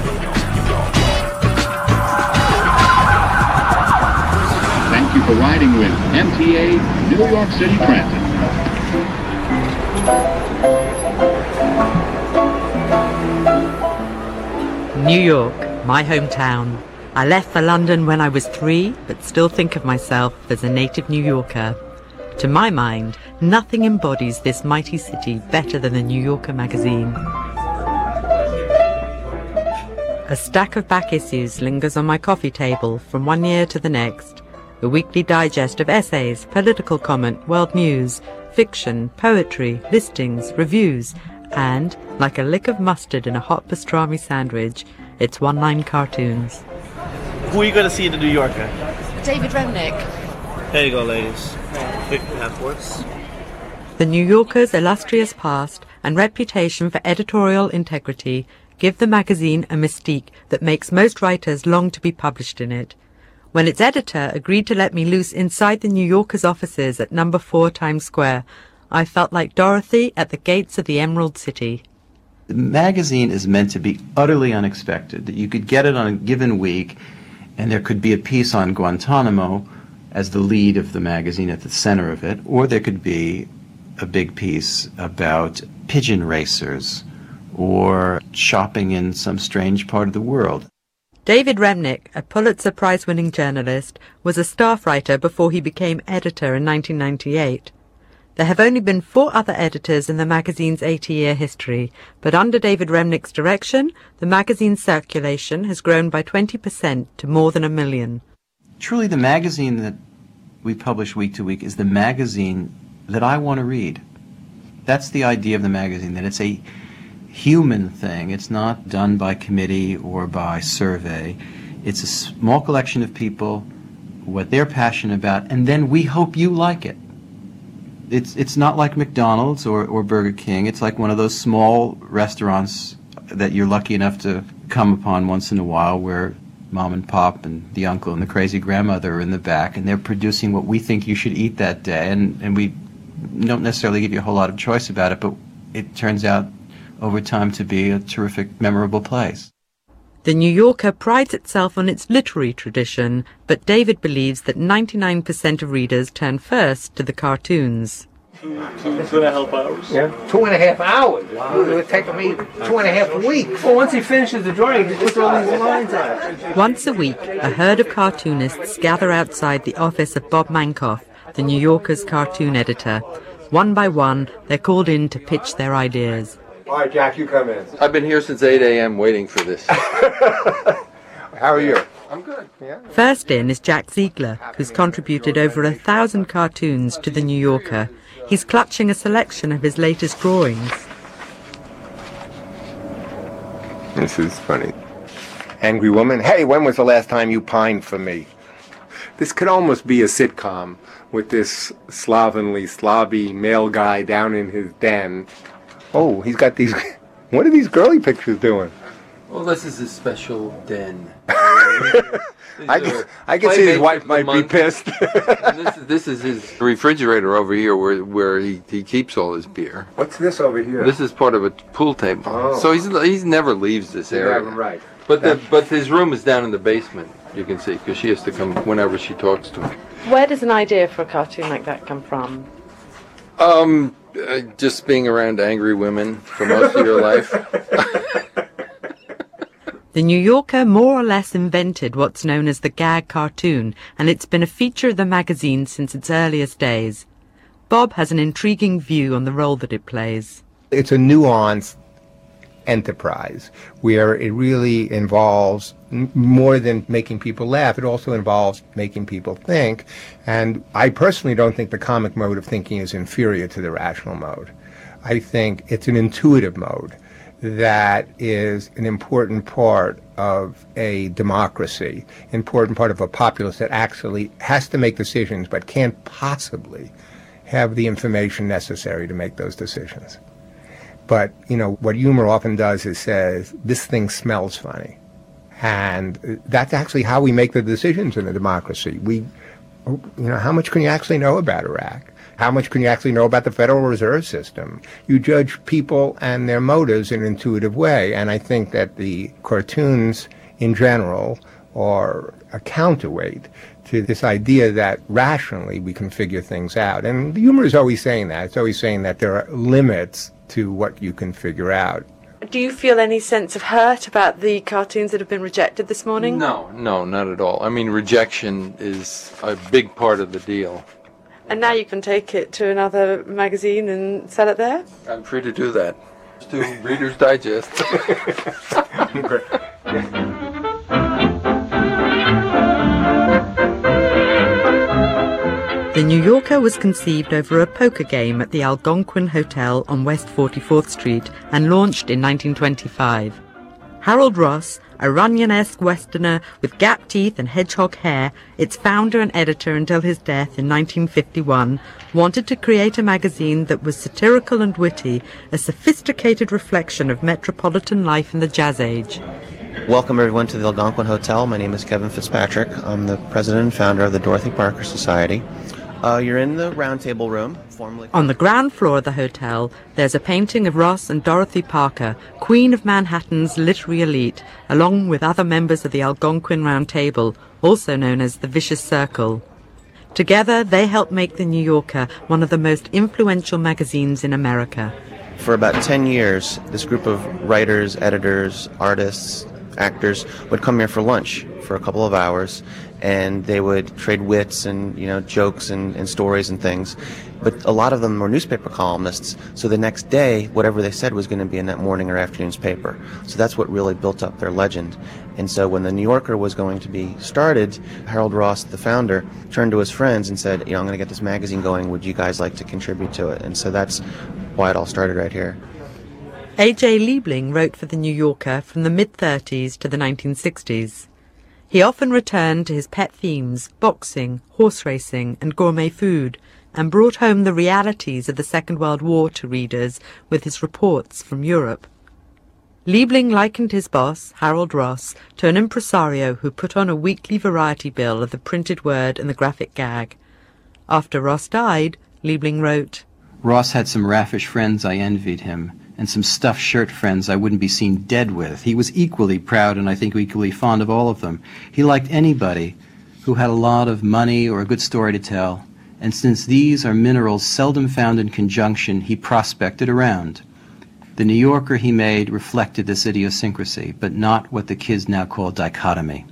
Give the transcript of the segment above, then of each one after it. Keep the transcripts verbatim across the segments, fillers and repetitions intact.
Thank you for riding with M T A New York City Transit. New York, my hometown. I left for London when I was three, but still think of myself as a native New Yorker. To my mind, nothing embodies this mighty city better than the New Yorker magazine. A stack of back issues lingers on my coffee table from one year to the next. A weekly digest of essays, political comment, world news, fiction, poetry, listings, reviews, and, like a lick of mustard in a hot pastrami sandwich, it's one-line cartoons. Who are you going to see in the New Yorker? David Remnick. There you go, ladies. Quick passports. The New Yorker's illustrious past and reputation for editorial integrity give the magazine a mystique that makes most writers long to be published in it. When its editor agreed to let me loose inside the New Yorker's offices at number four Times Square, I felt like Dorothy at the gates of the Emerald City. The magazine is meant to be utterly unexpected, that you could get it on a given week, and there could be a piece on Guantanamo as the lead of the magazine at the center of it, or there could be a big piece about pigeon racers or shopping in some strange part of the world. David Remnick, a Pulitzer Prize-winning journalist, was a staff writer before he became editor in nineteen ninety-eight. There have only been four other editors in the magazine's eighty-year history, but under David Remnick's direction, the magazine's circulation has grown by twenty percent to more than a million. Truly, the magazine that we publish week to week is the magazine that I want to read. That's the idea of the magazine, that it's a human thing. It's not done by committee or by survey. It's a small collection of people, what they're passionate about, and then we hope you like it. It's it's not like McDonald's or, or Burger King. It's like one of those small restaurants that you're lucky enough to come upon once in a while, where mom and pop and the uncle and the crazy grandmother are in the back, and they're producing what we think you should eat that day. And, and we don't necessarily give you a whole lot of choice about it, but it turns out over time to be a terrific, memorable place. The New Yorker prides itself on its literary tradition, but David believes that ninety-nine percent of readers turn first to the cartoons. Two, two, two and a half hours? Yeah, two and a half hours. Wow. It would take me two and a half weeks. Well, once he finishes the drawing, he just puts all these lines on it. Once a week, a herd of cartoonists gather outside the office of Bob Mankoff, the New Yorker's cartoon editor. One by one, they're called in to pitch their ideas. All right, Jack, you come in. I've been here since eight a m waiting for this. How are you? I'm good. Yeah. First in is Jack Ziegler, who's contributed over a thousand cartoons to The New Yorker. He's clutching a selection of his latest drawings. This is funny. Angry woman, hey, when was the last time you pined for me? This could almost be a sitcom with this slovenly, slobby male guy down in his den. Oh, he's got these... What are these girly pictures doing? Well, this is his special den. I can, I can see his wife might be pissed. this, is, this is his refrigerator over here where where he, he keeps all his beer. What's this over here? This is part of a pool table. Oh. So he's he's never leaves this area. Yeah, right. But the, but his room is down in the basement, you can see, because she has to come whenever she talks to him. Where does an idea for a cartoon like that come from? Um, uh, just being around angry women for most of your life. The New Yorker more or less invented what's known as the gag cartoon, and it's been a feature of the magazine since its earliest days. Bob has an intriguing view on the role that it plays. It's a nuanced enterprise where it really involves m- more than making people laugh. It also involves making people think. And I personally don't think the comic mode of thinking is inferior to the rational mode. I think it's an intuitive mode that is an important part of a democracy, important part of a populace that actually has to make decisions but can't possibly have the information necessary to make those decisions. But, you know, what humor often does is says, this thing smells funny. And that's actually how we make the decisions in a democracy. We, you know, how much can you actually know about Iraq? How much can you actually know about the Federal Reserve System? You judge people and their motives in an intuitive way, and I think that the cartoons in general are a counterweight to this idea that rationally we can figure things out. And the humor is always saying that. It's always saying that there are limits to what you can figure out. Do you feel any sense of hurt about the cartoons that have been rejected this morning? No, no, not at all. I mean, rejection is a big part of the deal. And now you can take it to another magazine and sell it there? I'm free to do that. To Reader's Digest. The New Yorker was conceived over a poker game at the Algonquin Hotel on West forty-fourth Street and launched in nineteen twenty-five. Harold Ross, a Runyon-esque Westerner with gap teeth and hedgehog hair, its founder and editor until his death in nineteen fifty-one, wanted to create a magazine that was satirical and witty, a sophisticated reflection of metropolitan life in the Jazz Age. Welcome everyone to the Algonquin Hotel. My name is Kevin Fitzpatrick. I'm the president and founder of the Dorothy Parker Society. Uh, you're in the round table room, formerly... On the ground floor of the hotel, there's a painting of Ross and Dorothy Parker, Queen of Manhattan's literary elite, along with other members of the Algonquin Round Table, also known as the Vicious Circle. Together, they helped make The New Yorker one of the most influential magazines in America. For about ten years, this group of writers, editors, artists, actors would come here for lunch for a couple of hours, and they would trade wits and, you know, jokes and, and stories and things. But a lot of them were newspaper columnists, so the next day, whatever they said was going to be in that morning or afternoon's paper. So that's what really built up their legend. And so when the New Yorker was going to be started, Harold Ross, the founder, turned to his friends and said, you know, I'm going to get this magazine going. Would you guys like to contribute to it? And so that's why it all started right here. A J Liebling wrote for The New Yorker from the mid-thirties to the nineteen sixties. He often returned to his pet themes, boxing, horse racing, and gourmet food, and brought home the realities of the Second World War to readers with his reports from Europe. Liebling likened his boss, Harold Ross, to an impresario who put on a weekly variety bill of the printed word and the graphic gag. After Ross died, Liebling wrote, Ross had some raffish friends I envied him, and some stuffed shirt friends I wouldn't be seen dead with. He was equally proud and I think equally fond of all of them. He liked anybody who had a lot of money or a good story to tell, and since these are minerals seldom found in conjunction, he prospected around. The New Yorker he made reflected this idiosyncrasy, but not what the kids now call dichotomy.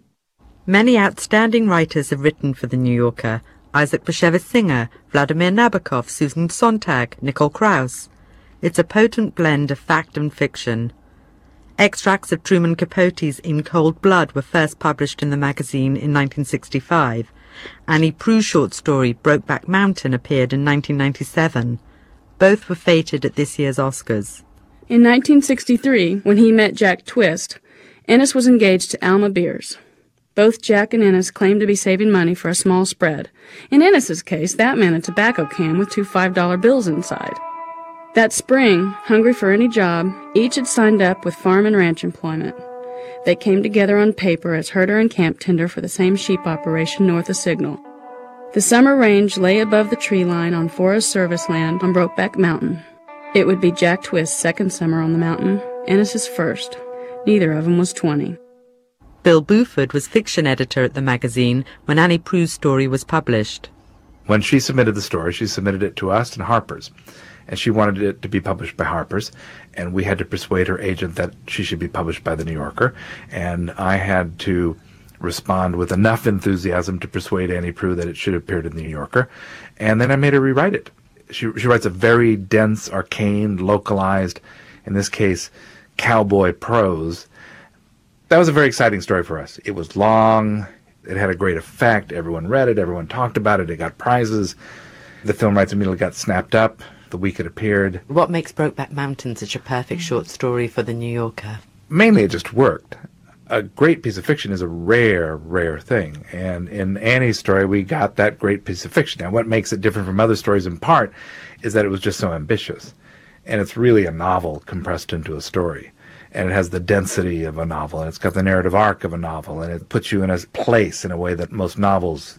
Many outstanding writers have written for The New Yorker: Isaac Bashevis Singer, Vladimir Nabokov, Susan Sontag, Nicole Krauss. It's a potent blend of fact and fiction. Extracts of Truman Capote's In Cold Blood were first published in the magazine in nineteen sixty-five. Annie Proulx's short story Brokeback Mountain appeared in nineteen ninety-seven. Both were feted at this year's Oscars. In nineteen sixty-three, when he met Jack Twist, Ennis was engaged to Alma Beers. Both Jack and Ennis claimed to be saving money for a small spread. In Ennis's case, that meant a tobacco can with two five dollar bills inside. That spring, hungry for any job, each had signed up with farm and ranch employment. They came together on paper as herder and camp tender for the same sheep operation north of Signal. The summer range lay above the tree line on Forest Service land on Brokeback Mountain. It would be Jack Twist's second summer on the mountain, Ennis's first. Neither of them was twenty. Bill Buford was fiction editor at the magazine when Annie Proulx's story was published. When she submitted the story, she submitted it to us and Harper's. And she wanted it to be published by Harper's, and we had to persuade her agent that she should be published by The New Yorker, and I had to respond with enough enthusiasm to persuade Annie Proulx that it should appear in The New Yorker, and then I made her rewrite it. She, she writes a very dense, arcane, localized, in this case, cowboy prose. That was a very exciting story for us. It was long, it had a great effect, everyone read it, everyone talked about it, it got prizes. The film rights immediately got snapped up the week it appeared. What makes Brokeback Mountain such a perfect short story for The New Yorker? Mainly it just worked. A great piece of fiction is a rare, rare thing. And in Annie's story, we got that great piece of fiction. Now, what makes it different from other stories in part is that it was just so ambitious. And it's really a novel compressed into a story. And it has the density of a novel, and it's got the narrative arc of a novel, and it puts you in a place in a way that most novels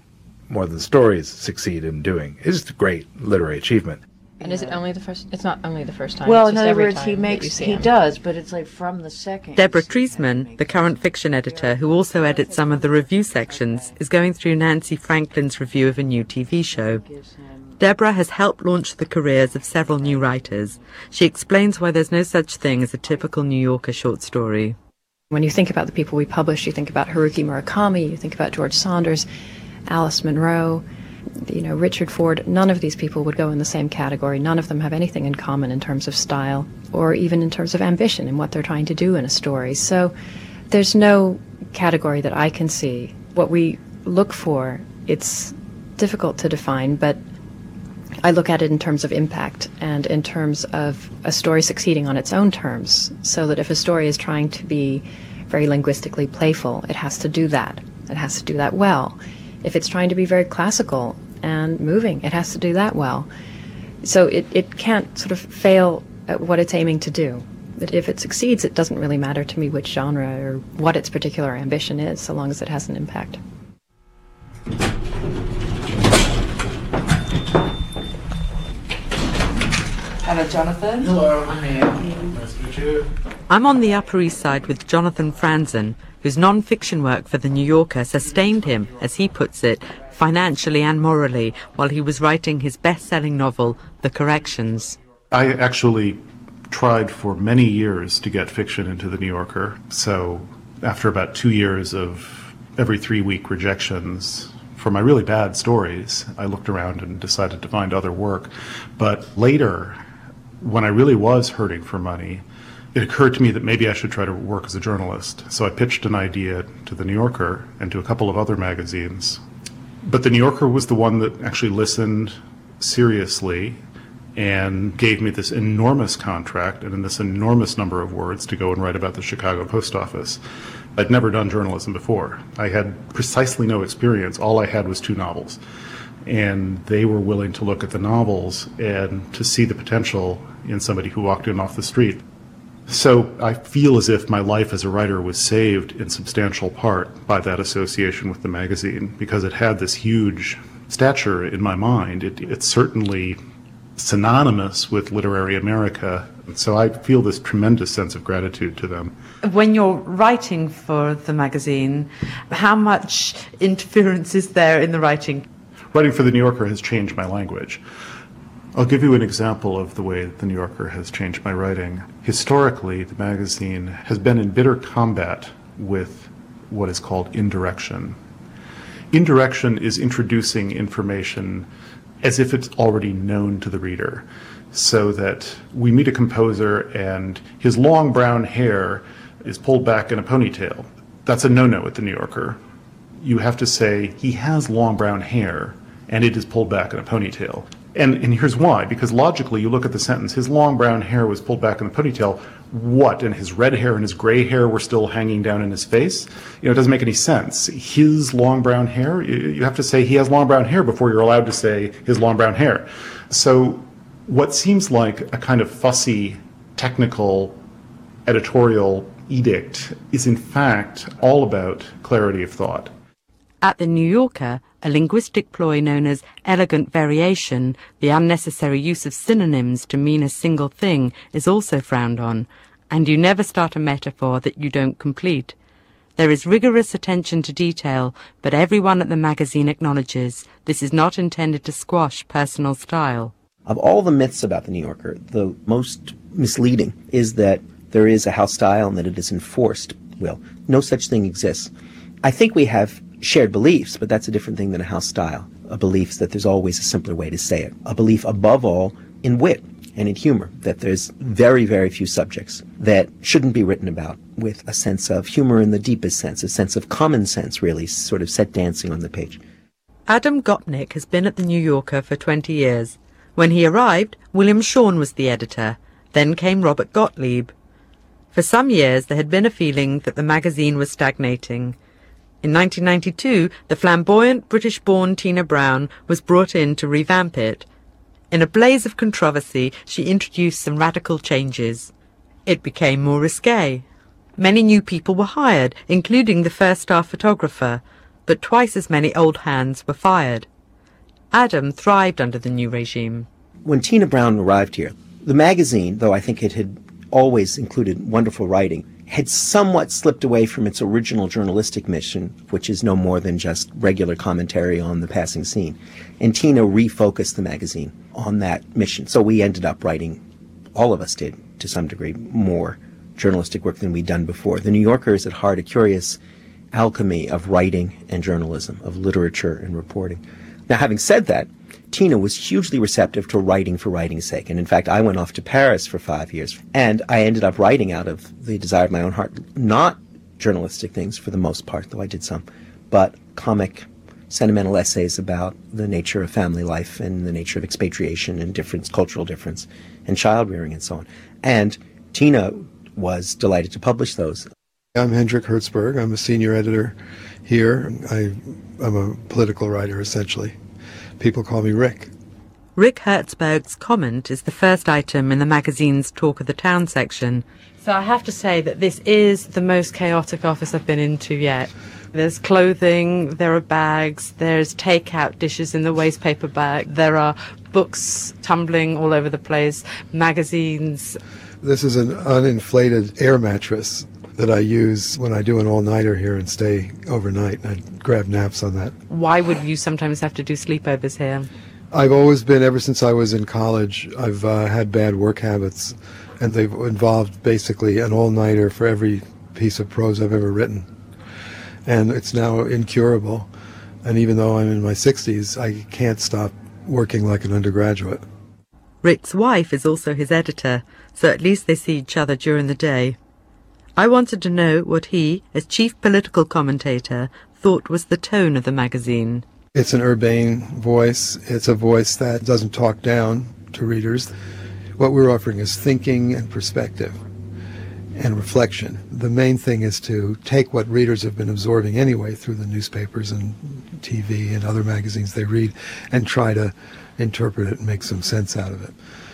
more than stories succeed in doing. It's just a great literary achievement. And is it only the first? It's not only the first time. Well, it's in just other every words, time he that makes you see he him. does, but it's like from the second. Deborah Treisman, the current fiction editor who also edits some of the review sections, is going through Nancy Franklin's review of a new T V show. Deborah has helped launch the careers of several new writers. She explains why there's no such thing as a typical New Yorker short story. When you think about the people we publish, you think about Haruki Murakami, you think about George Saunders, Alice Munro, you know, Richard Ford. None of these people would go in the same category. None of them have anything in common in terms of style or even in terms of ambition and what they're trying to do in a story. So there's no category that I can see. What we look for, it's difficult to define, but I look at it in terms of impact and in terms of a story succeeding on its own terms, so that if a story is trying to be very linguistically playful, it has to do that. It has to do that well. If it's trying to be very classical and moving, it has to do that well. So it, it can't sort of fail at what it's aiming to do. But if it succeeds, it doesn't really matter to me which genre or what its particular ambition is, so long as it has an impact. Hello, Jonathan. Hello, I'm Ian. Nice to meet you. I'm on the Upper East Side with Jonathan Franzen, whose non-fiction work for The New Yorker sustained him, as he puts it, financially and morally, while he was writing his best-selling novel, The Corrections. I actually tried for many years to get fiction into The New Yorker, so after about two years of every three-week rejections for my really bad stories, I looked around and decided to find other work. But later, when I really was hurting for money, it occurred to me that maybe I should try to work as a journalist. So I pitched an idea to The New Yorker and to a couple of other magazines. But The New Yorker was the one that actually listened seriously and gave me this enormous contract and in this enormous number of words to go and write about the Chicago Post Office. I'd never done journalism before. I had precisely no experience. All I had was two novels. And they were willing to look at the novels and to see the potential in somebody who walked in off the street. So I feel as if my life as a writer was saved in substantial part by that association with the magazine, because it had this huge stature in my mind. It, it's certainly synonymous with literary America, so I feel this tremendous sense of gratitude to them. When you're writing for the magazine, how much interference is there in the writing? Writing for The New Yorker has changed my language. I'll give you an example of the way The New Yorker has changed my writing. Historically, the magazine has been in bitter combat with what is called indirection. Indirection is introducing information as if it's already known to the reader, so that we meet a composer and his long brown hair is pulled back in a ponytail. That's a no-no at The New Yorker. You have to say, he has long brown hair, and it is pulled back in a ponytail. And, and here's why, because logically you look at the sentence, his long brown hair was pulled back in a ponytail, what, and his red hair and his gray hair were still hanging down in his face? You know, it doesn't make any sense. His long brown hair, you have to say he has long brown hair before you're allowed to say his long brown hair. So what seems like a kind of fussy, technical, editorial edict is in fact all about clarity of thought. At The New Yorker, a linguistic ploy known as elegant variation, the unnecessary use of synonyms to mean a single thing, is also frowned on, and you never start a metaphor that you don't complete. There is rigorous attention to detail, but everyone at the magazine acknowledges this is not intended to squash personal style. Of all the myths about The New Yorker, the most misleading is that there is a house style and that it is enforced. Well, no such thing exists. I think we have shared beliefs, but that's a different thing than a house style. A belief that there's always a simpler way to say it. A belief above all in wit and in humor, that there's very, very few subjects that shouldn't be written about with a sense of humor in the deepest sense, a sense of common sense really sort of set dancing on the page. Adam Gopnik has been at The New Yorker for twenty years. When he arrived, William Shawn was the editor. Then came Robert Gottlieb. For some years there had been a feeling that the magazine was stagnating. In nineteen ninety-two, the flamboyant British-born Tina Brown was brought in to revamp it. In a blaze of controversy, she introduced some radical changes. It became more risque. Many new people were hired, including the first star photographer. but twice as many old hands were fired. Adam thrived under the new regime. When Tina Brown arrived here, the magazine, though I think it had always included wonderful writing, had somewhat slipped away from its original journalistic mission, which is no more than just regular commentary on the passing scene. And Tina refocused the magazine on that mission. So we ended up writing, all of us did, to some degree, more journalistic work than we'd done before. The New Yorker is at heart a curious alchemy of writing and journalism, of literature and reporting. Now, having said that, Tina was hugely receptive to writing for writing's sake. And in fact, I went off to Paris for five years, and I ended up writing out of the desire of my own heart, not journalistic things for the most part, though I did some, but comic, sentimental essays about the nature of family life and the nature of expatriation and difference, cultural difference, and child rearing and so on. And Tina was delighted to publish those. I'm Hendrik Hertzberg. I'm a senior editor here. I, I'm a political writer, essentially. People call me Rick. Rick Hertzberg's comment is the first item in the magazine's Talk of the Town section. So I have to say that this is the most chaotic office I've been into yet. There's clothing, there are bags, there's takeout dishes in the waste paper bag, there are books tumbling all over the place, magazines. This is an uninflated air mattress that I use when I do an all-nighter here and stay overnight. I grab naps on that. Why would you sometimes have to do sleepovers here? I've always been, ever since I was in college, I've uh, had bad work habits, and they've involved basically an all-nighter for every piece of prose I've ever written. And it's now incurable. And even though I'm in my sixties, I can't stop working like an undergraduate. Rick's wife is also his editor, so at least they see each other during the day. I wanted to know what he, as chief political commentator, thought was the tone of the magazine. It's an urbane voice. It's a voice that doesn't talk down to readers. What we're offering is thinking and perspective and reflection. The main thing is to take what readers have been absorbing anyway through the newspapers and T V and other magazines they read and try to interpret it and make some sense out of it.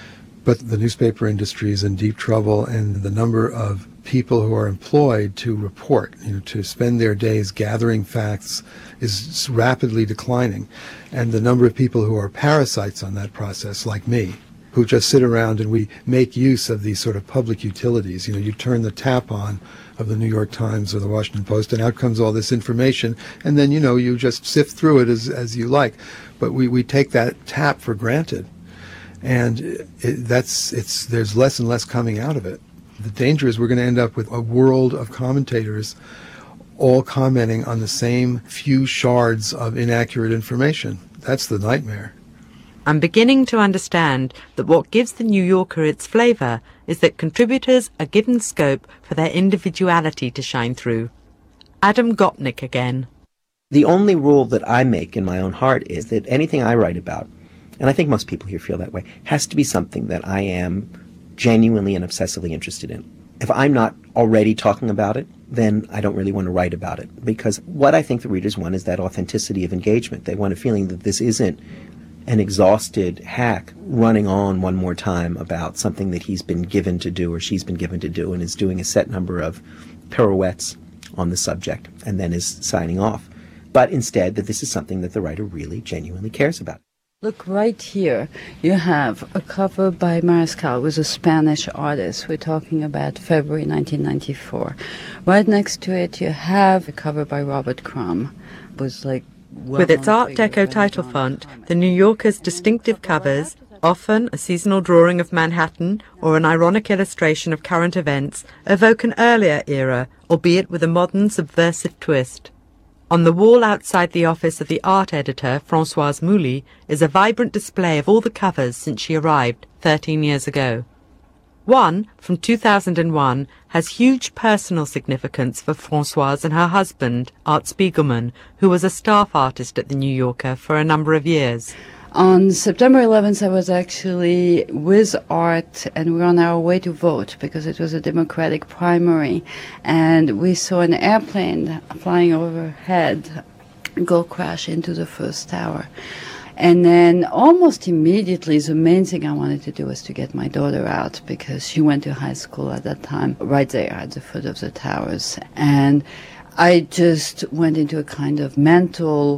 But the newspaper industry is in deep trouble, and the number of people who are employed to report, you know, to spend their days gathering facts is rapidly declining. And the number of people who are parasites on that process, like me, who just sit around and we make use of these sort of public utilities. You know, you turn the tap on of the New York Times or the Washington Post, and out comes all this information, and then, you know, you just sift through it as, as you like. But we, we take that tap for granted. And it, that's it's there's less and less coming out of it. The danger is we're going to end up with a world of commentators all commenting on the same few shards of inaccurate information. That's the nightmare. I'm beginning to understand that what gives the New Yorker its flavour is that contributors are given scope for their individuality to shine through. Adam Gopnik again. The only rule that I make in my own heart is that anything I write about, and I think most people here feel that way, has to be something that I am genuinely and obsessively interested in. If I'm not already talking about it, then I don't really want to write about it. Because what I think the readers want is that authenticity of engagement. They want a feeling that this isn't an exhausted hack running on one more time about something that he's been given to do or she's been given to do and is doing a set number of pirouettes on the subject and then is signing off. But instead that this is something that the writer really genuinely cares about. Look right here. You have a cover by Mariscal, who is a Spanish artist. We're talking about February nineteen ninety-four. Right next to it, you have a cover by Robert Crumb. It was like With its Art Deco title font, the New Yorker's distinctive covers, often a seasonal drawing of Manhattan or an ironic illustration of current events, evoke an earlier era, albeit with a modern subversive twist. On the wall outside the office of the art editor, Françoise Mouly, is a vibrant display of all the covers since she arrived thirteen years ago. One, from two thousand one, has huge personal significance for Françoise and her husband, Art Spiegelman, who was a staff artist at the New Yorker for a number of years. On September eleventh, I was actually with Art, and we were on our way to vote because it was a Democratic primary, and we saw an airplane flying overhead go crash into the first tower. And then almost immediately, the main thing I wanted to do was to get my daughter out because she went to high school at that time, right there at the foot of the towers. And I just went into a kind of mental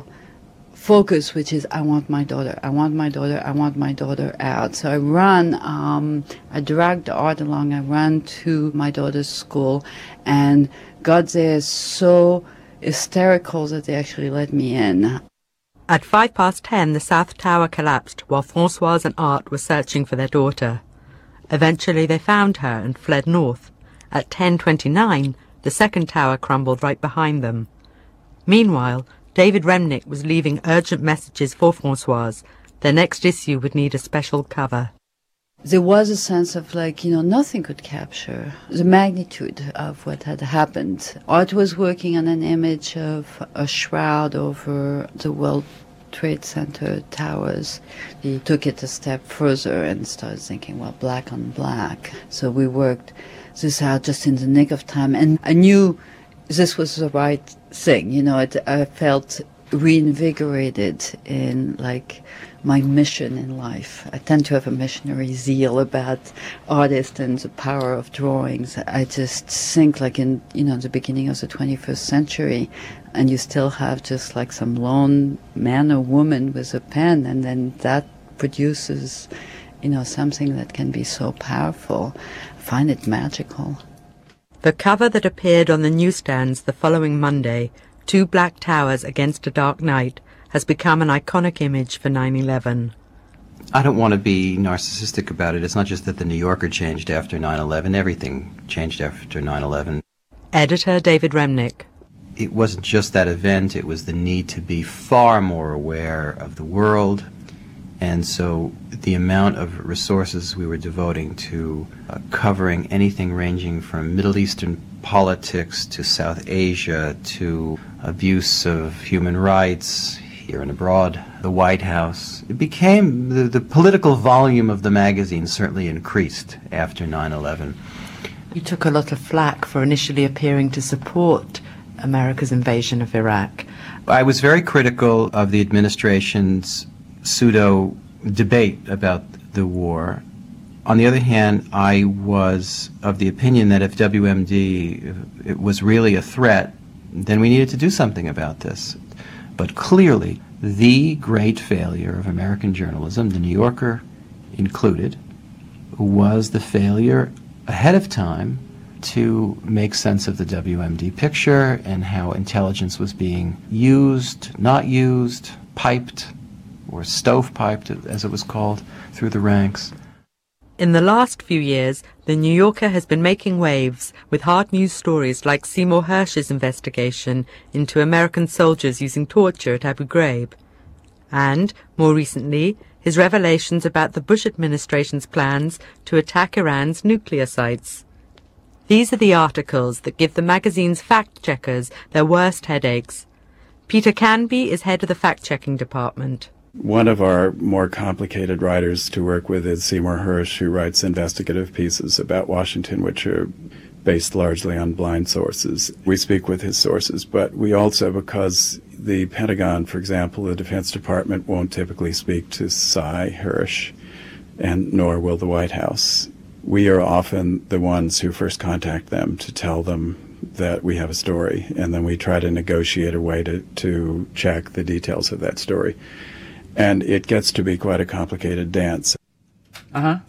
focus, which is I want my daughter, I want my daughter, I want my daughter out. So I ran, um, I dragged the art along, I ran to my daughter's school and got there so hysterical that they actually let me in. At five past ten, the South Tower collapsed while Françoise and Art were searching for their daughter. Eventually they found her and fled north. At ten twenty-nine, the second tower crumbled right behind them. Meanwhile, David Remnick was leaving urgent messages for Françoise. Their next issue would need a special cover. There was a sense of like, you know, nothing could capture the magnitude of what had happened. Art was working on an image of a shroud over the World Trade Center towers. He took it a step further and started thinking, well, black on black. So we worked this out just in the nick of time. And I knew this was the right thing. You know, it, I felt reinvigorated in like my mission in life. I tend to have a missionary zeal about artists and the power of drawings. I just think like in, you know, the beginning of the twenty-first century, and you still have just like some lone man or woman with a pen, and then that produces, you know, something that can be so powerful. I find it magical. The cover that appeared on the newsstands the following Monday, Two Black Towers Against a Dark Night, has become an iconic image for nine eleven. I don't want to be narcissistic about it. It's not just that the New Yorker changed after nine eleven. Everything changed after nine eleven. Editor David Remnick. It wasn't just that event. It was the need to be far more aware of the world. And so the amount of resources we were devoting to uh, covering anything ranging from Middle Eastern politics to South Asia to abuse of human rights here and abroad, the White House, it became, the, the political volume of the magazine certainly increased after nine eleven. You took a lot of flack for initially appearing to support America's invasion of Iraq. I was very critical of the administration's pseudo-debate about the war. On the other hand, I was of the opinion that if W M D it was really a threat, then we needed to do something about this. But clearly, the great failure of American journalism, the New Yorker included, was the failure ahead of time to make sense of the W M D picture and how intelligence was being used, not used, piped, or stovepiped, as it was called, through the ranks. In the last few years, the New Yorker has been making waves with hard news stories like Seymour Hersh's investigation into American soldiers using torture at Abu Ghraib. And, more recently, his revelations about the Bush administration's plans to attack Iran's nuclear sites. These are the articles that give the magazine's fact-checkers their worst headaches. Peter Canby is head of the fact-checking department. One of our more complicated writers to work with is Seymour Hersh, who writes investigative pieces about Washington, which are based largely on blind sources. We speak with his sources, but we also, because the Pentagon, for example, the Defense Department won't typically speak to Cy Hersh, and nor will the White House. We are often the ones who first contact them to tell them that we have a story, and then we try to negotiate a way to, to check the details of that story. And it gets to be quite a complicated dance. Uh-huh.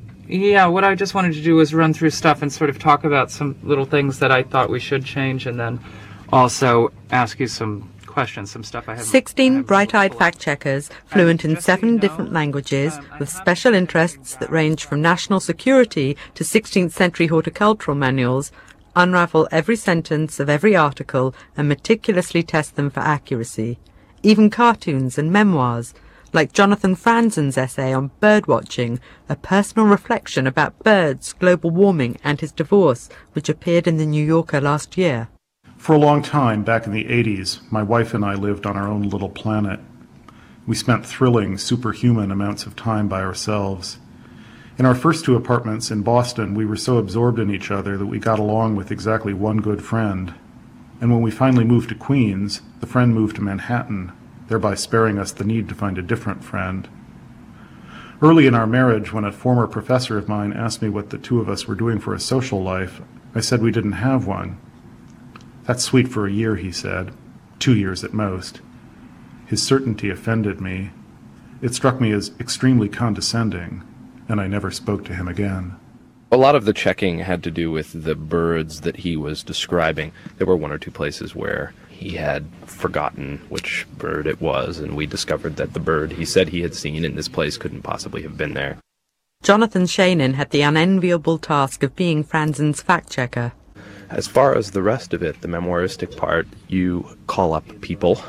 Yeah, what I just wanted to do was run through stuff and sort of talk about some little things that I thought we should change, and then also ask you some questions, some stuff I haven't... Sixteen bright-eyed fact-checkers, fluent in seven different languages, with special interests that range from national security to sixteenth century horticultural manuals, unravel every sentence of every article and meticulously test them for accuracy. Even cartoons and memoirs, like Jonathan Franzen's essay on birdwatching, a personal reflection about birds, global warming, and his divorce, which appeared in the New Yorker last year. For a long time, back in the eighties, my wife and I lived on our own little planet. We spent thrilling, superhuman amounts of time by ourselves. In our first two apartments in Boston, we were so absorbed in each other that we got along with exactly one good friend. And when we finally moved to Queens, the friend moved to Manhattan, thereby sparing us the need to find a different friend. Early in our marriage, when a former professor of mine asked me what the two of us were doing for a social life, I said we didn't have one. That's sweet for a year, he said. Two years at most. His certainty offended me. It struck me as extremely condescending, and I never spoke to him again. A lot of the checking had to do with the birds that he was describing. There were one or two places where he had forgotten which bird it was, and we discovered that the bird he said he had seen in this place couldn't possibly have been there. Jonathan Shainin had the unenviable task of being Franzen's fact-checker. As far as the rest of it, the memoiristic part, you call up people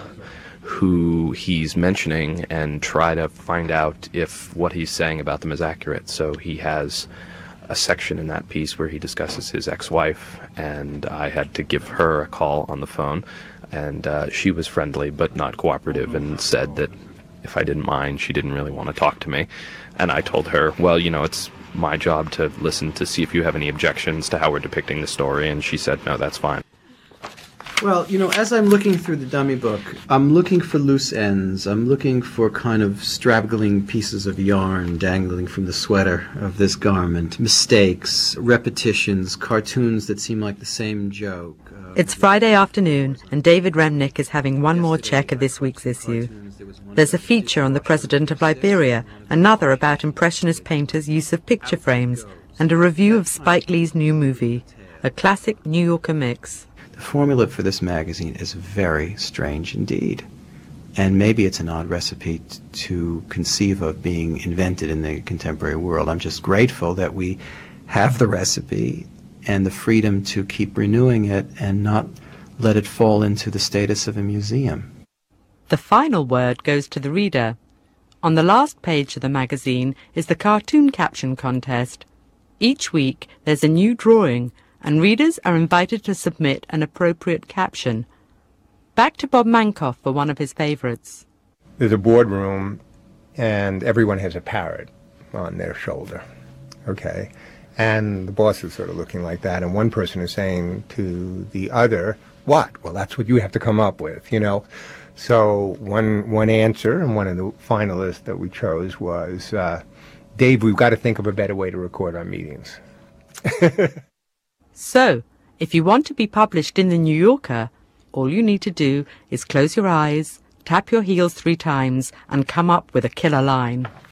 who he's mentioning and try to find out if what he's saying about them is accurate. So he has a section in that piece where he discusses his ex-wife, and I had to give her a call on the phone, and uh, she was friendly but not cooperative and said that if I didn't mind, she didn't really want to talk to me. And I told her, well, you know, it's my job to listen to see if you have any objections to how we're depicting the story, and she said, no, that's fine. Well, you know, as I'm looking through the dummy book, I'm looking for loose ends. I'm looking for kind of straggling pieces of yarn dangling from the sweater of this garment, mistakes, repetitions, cartoons that seem like the same joke. Uh, It's Friday afternoon, and David Remnick is having one more check of this week's issue. There's a feature on the President of Liberia, another about Impressionist painters' use of picture frames, and a review of Spike Lee's new movie, a classic New Yorker mix. The formula for this magazine is very strange indeed. And maybe it's an odd recipe t- to conceive of being invented in the contemporary world. I'm just grateful that we have the recipe and the freedom to keep renewing it and not let it fall into the status of a museum. The final word goes to the reader. On the last page of the magazine is the cartoon caption contest. Each week there's a new drawing, and readers are invited to submit an appropriate caption. Back to Bob Mankoff for one of his favorites. There's a boardroom, and everyone has a parrot on their shoulder, okay? And the boss is sort of looking like that, and one person is saying to the other, what? Well, that's what you have to come up with, you know? So one one answer, and one of the finalists that we chose was, uh, Dave, we've got to think of a better way to record our meetings. So, if you want to be published in the New Yorker, all you need to do is close your eyes, tap your heels three times, and come up with a killer line.